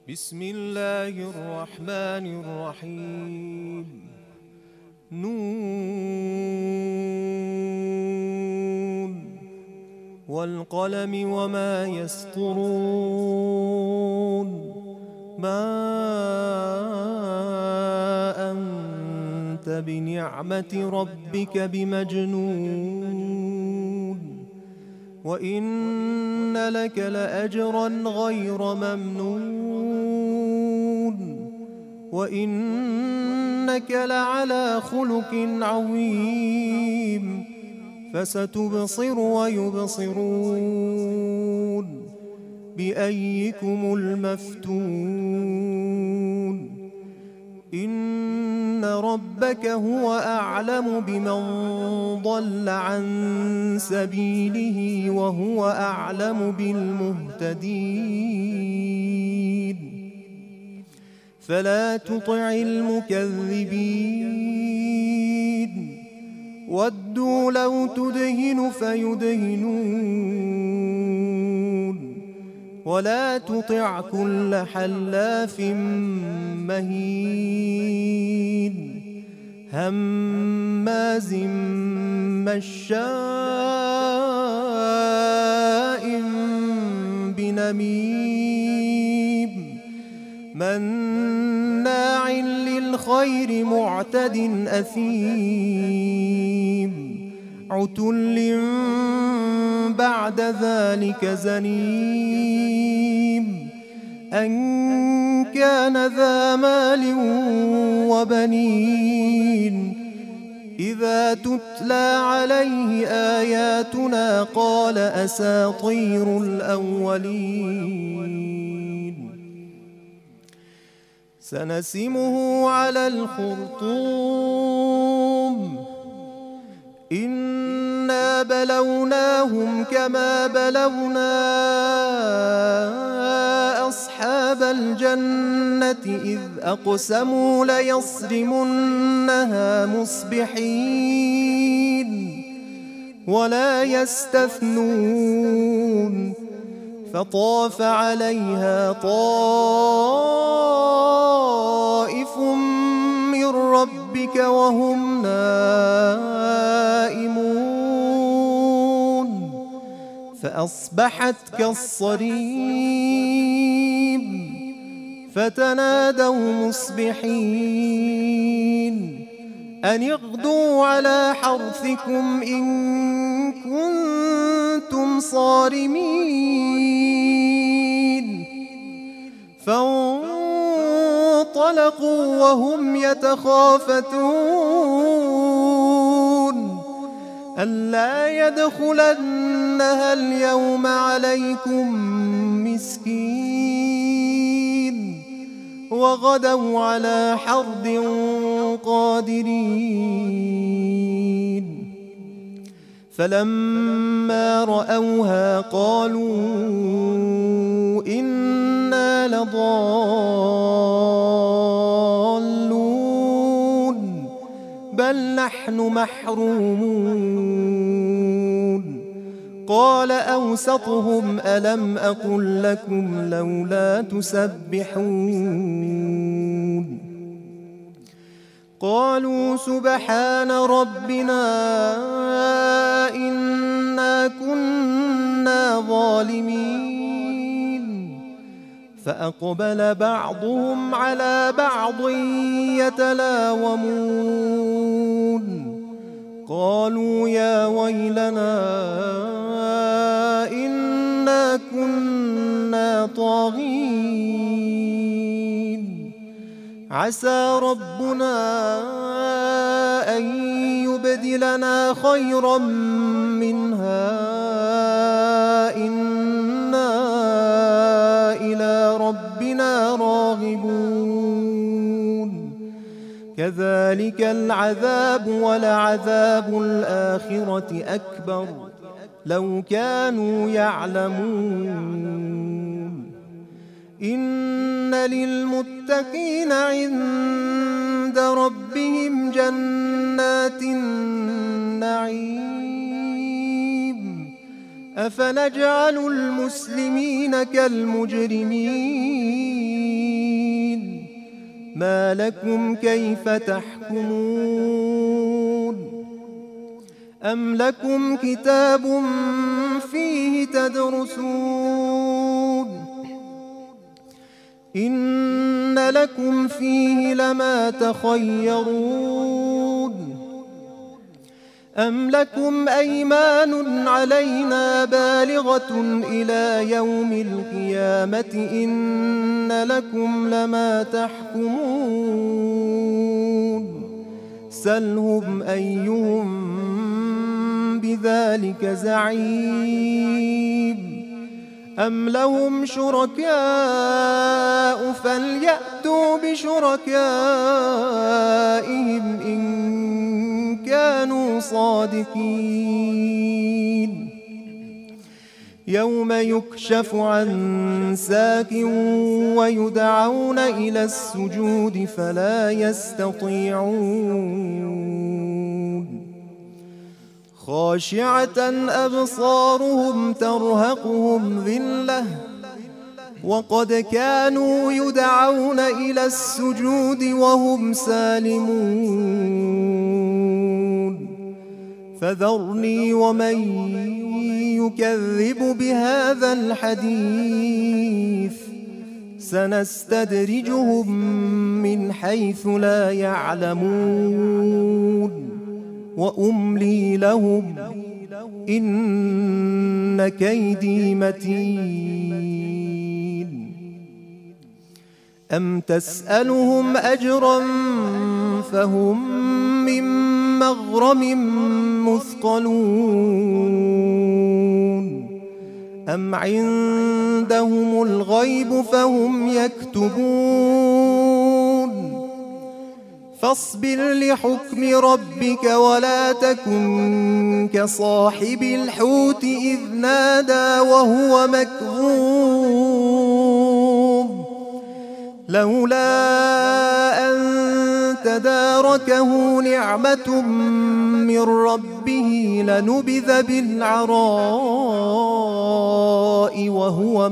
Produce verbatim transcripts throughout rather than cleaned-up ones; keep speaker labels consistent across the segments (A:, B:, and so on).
A: بسم الله الرحمن الرحيم. نون والقلم وما يسطرون. ما أنت بنعمة ربك بمجنون، وإن لك لأجرا غير ممنون، وإنك لعلى خلق عظيم. فستبصر ويبصرون بأيكم المفتون. إن ربك هو أعلم بمن ضل عن سبيله وهو أعلم بالمهتدين. فلا تطع المكذبين، ودوا لو تدهن فيدهنون، ولا تطع كل حلاف مهين هماز مشاء بنميم مناع للخير معتد أثيم عتل بعد ذلك زنيم أن كان ذا مال وبنين. إذا تتلى عليه آياتنا قال أساطير الأولين. سنسمه على الخرطوم. إنا بلوناهم كما بلونا أصحاب الجنة إذ أقسموا ليصرمنها مصبحين ولا يستثنون. فطاف عليها طائف من ربك وهم نائمون فأصبحت كالصريم. فتنادوا مصبحين أن اغدوا على حرثكم إن كنتم صارمين. فانطلقوا وهم يتخافتون ألا يدخلنها اليوم عليكم مسكين وغدوا على حرد قادرين. فلما رأوها قالوا إنا لضالون بل نحن محرومون. قال أوسطهم ألم أقل لكم لولا تسبحون. قالوا سبحان ربنا إنا كنا ظالمين. فأقبل بعضهم على بعض يتلاومون قالوا يا ويلنا إنا كنا طاغين. عسى ربنا أن يبدلنا خيرا منها إنا إلى ربنا راغبون. كذلك العذاب ولعذاب الآخرة أكبر لو كانوا يعلمون. إن للمتقين عند ربهم جنات النعيم. أفنجعل المسلمين كالمجرمين ما لكم كيف تحكمون أم لكم كتاب فيه تدرسون إن لكم فيه لما تخيرون أم لكم أيمان علينا بالغة إلى يوم القيامة إن لكم لما تحكمون سلهم أيهم بذلك زعيم أم لهم شركاء فليأتوا بشركائهم إن كانوا صادقين يوم يكشف عن ساك ويدعون إلى السجود فلا يستطيعون خاشعة أبصارهم ترهقهم ذلة وقد كانوا يدعون إلى السجود وهم سالمون فذرني ومن يكذب بهذا الحديث سنستدرجهم من حيث لا يعلمون وأملي لهم إن كيدي متين أم تسألهم أجرا فهم من مغرم مثقلون أم عندهم الغيب فهم يكتبون فاصبر لحكم ربك ولا تكن كصاحب الحوت إذ نادى وهو مكظوم لولا أن تداركه نعمة من ربه لنبذ بالعراء وهو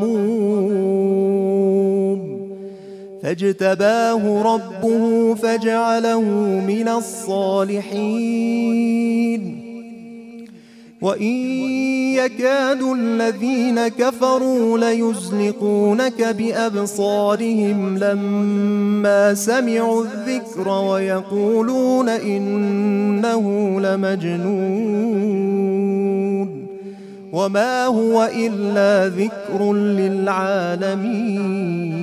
A: مذموم فاجتباه ربه فجعله من الصالحين وإن يكاد الذين كفروا ليزلقونك بأبصارهم لما سمعوا الذكر ويقولون إنه لمجنون وما هو إلا ذكر للعالمين